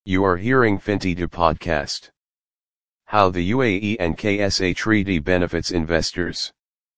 You are hearing Fintida podcast. How the UAE and KSA Treaty benefits investors.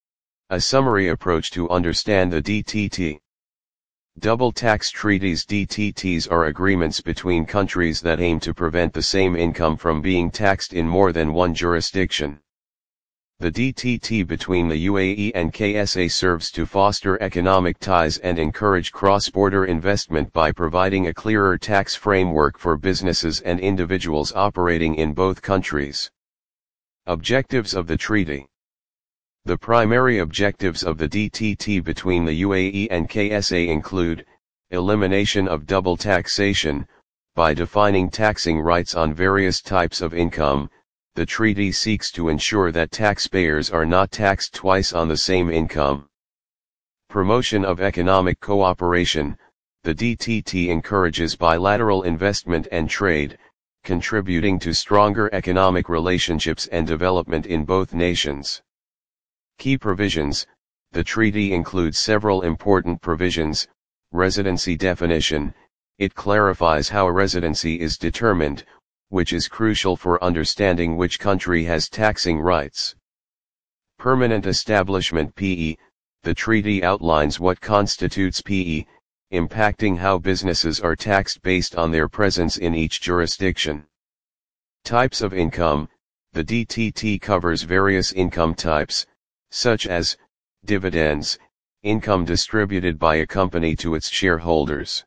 A summary approach to understand the DTT. Double tax treaties. DTTs are agreements between countries that aim to prevent the same income from being taxed in more than one jurisdiction. The DTT between the UAE and KSA serves to foster economic ties and encourage cross-border investment by providing a clearer tax framework for businesses and individuals operating in both countries. Objectives of the treaty. The primary objectives of the DTT between the UAE and KSA include, elimination of double taxation, by defining taxing rights on various types of income. The treaty seeks to ensure that taxpayers are not taxed twice on the same income. Promotion of economic cooperation. The DTT encourages bilateral investment and trade, contributing to stronger economic relationships and development in both nations. Key provisions. The treaty includes several important provisions. Residency definition. It clarifies how a residency is determined, which is crucial for understanding which country has taxing rights. Permanent establishment (PE). The treaty outlines what constitutes PE, impacting how businesses are taxed based on their presence in each jurisdiction. Types of income. The DTT covers various income types, such as dividends, income distributed by a company to its shareholders.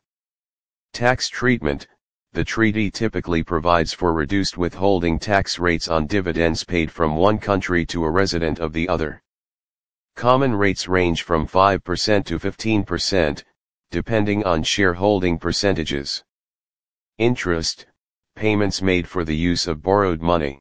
Tax treatment. The treaty typically provides for reduced withholding tax rates on dividends paid from one country to a resident of the other. Common rates range from 5% to 15%, depending on shareholding percentages. Interest, payments made for the use of borrowed money.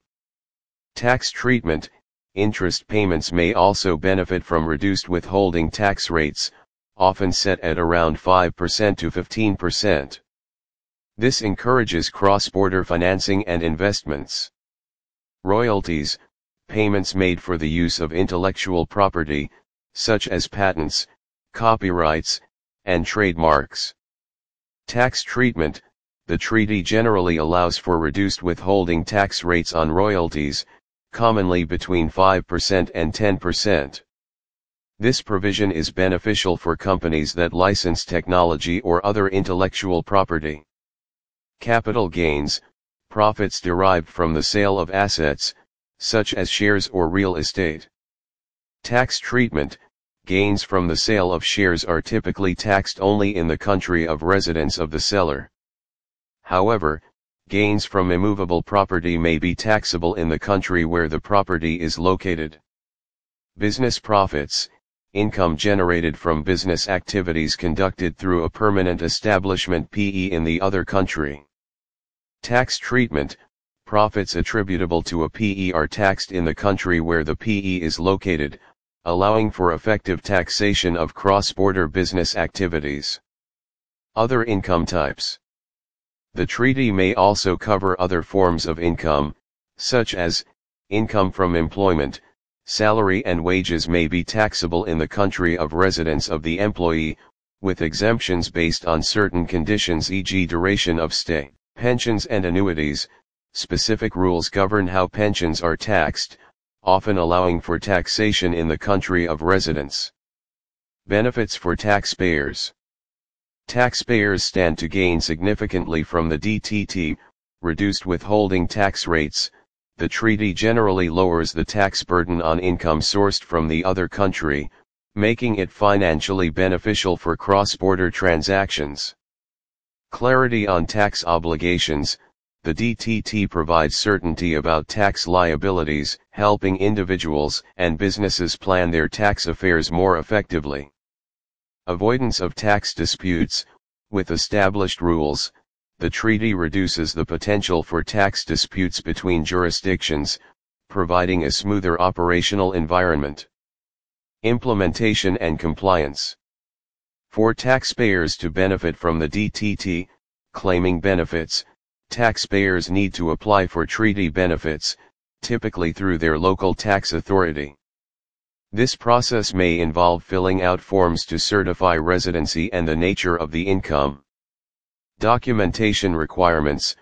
Tax treatment. Interest payments may also benefit from reduced withholding tax rates, often set at around 5% to 15%. This encourages cross-border financing and investments. Royalties, payments made for the use of intellectual property, such as patents, copyrights, and trademarks. Tax treatment. The treaty generally allows for reduced withholding tax rates on royalties, commonly between 5% and 10%. This provision is beneficial for companies that license technology or other intellectual property. Capital gains, profits derived from the sale of assets, such as shares or real estate. Tax treatment. Gains from the sale of shares are typically taxed only in the country of residence of the seller. However, gains from immovable property may be taxable in the country where the property is located. Business profits, income generated from business activities conducted through a permanent establishment (PE) in the other country. Tax treatment. Profits attributable to a PE are taxed in the country where the PE is located, allowing for effective taxation of cross-border business activities. Other income types. The treaty may also cover other forms of income, such as income from employment. Salary and wages may be taxable in the country of residence of the employee, with exemptions based on certain conditions, e.g. duration of stay. Pensions and annuities. Specific rules govern how pensions are taxed, often allowing for taxation in the country of residence. Benefits for taxpayers. Taxpayers stand to gain significantly from the DTT, reduced withholding tax rates. The treaty generally lowers the tax burden on income sourced from the other country, making it financially beneficial for cross-border transactions. Clarity on tax obligations. The DTT provides certainty about tax liabilities, helping individuals and businesses plan their tax affairs more effectively. Avoidance of tax disputes. With established rules, the treaty reduces the potential for tax disputes between jurisdictions, providing a smoother operational environment. Implementation and compliance. For taxpayers to benefit from the DTT, claiming benefits, taxpayers need to apply for treaty benefits, typically through their local tax authority. This process may involve filling out forms to certify residency and the nature of the income. Documentation requirements.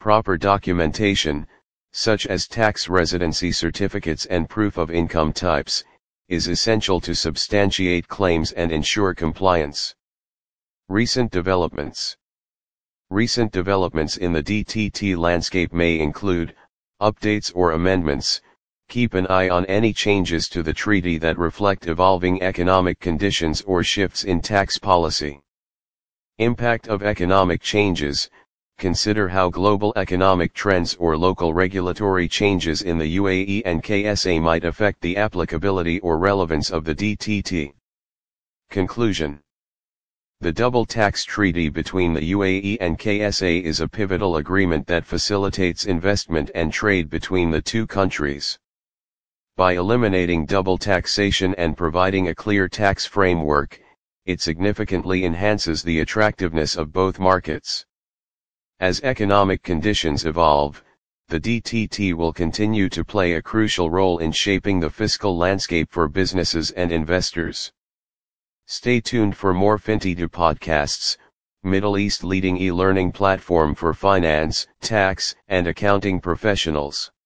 Proper documentation, such as tax residency certificates and proof of income types, is essential to substantiate claims and ensure compliance. Recent developments. Recent developments in the DTT landscape may include updates or amendments. Keep an eye on any changes to the treaty that reflect evolving economic conditions or shifts in tax policy. Impact of economic changes. Consider how global economic trends or local regulatory changes in the UAE and KSA might affect the applicability or relevance of the DTT. Conclusion. The Double Tax Treaty between the UAE and KSA is a pivotal agreement that facilitates investment and trade between the two countries. By eliminating double taxation and providing a clear tax framework, it significantly enhances the attractiveness of both markets. As economic conditions evolve, the DTT will continue to play a crucial role in shaping the fiscal landscape for businesses and investors. Stay tuned for more FinTech podcasts, Middle East leading e-learning platform for finance, tax, and accounting professionals.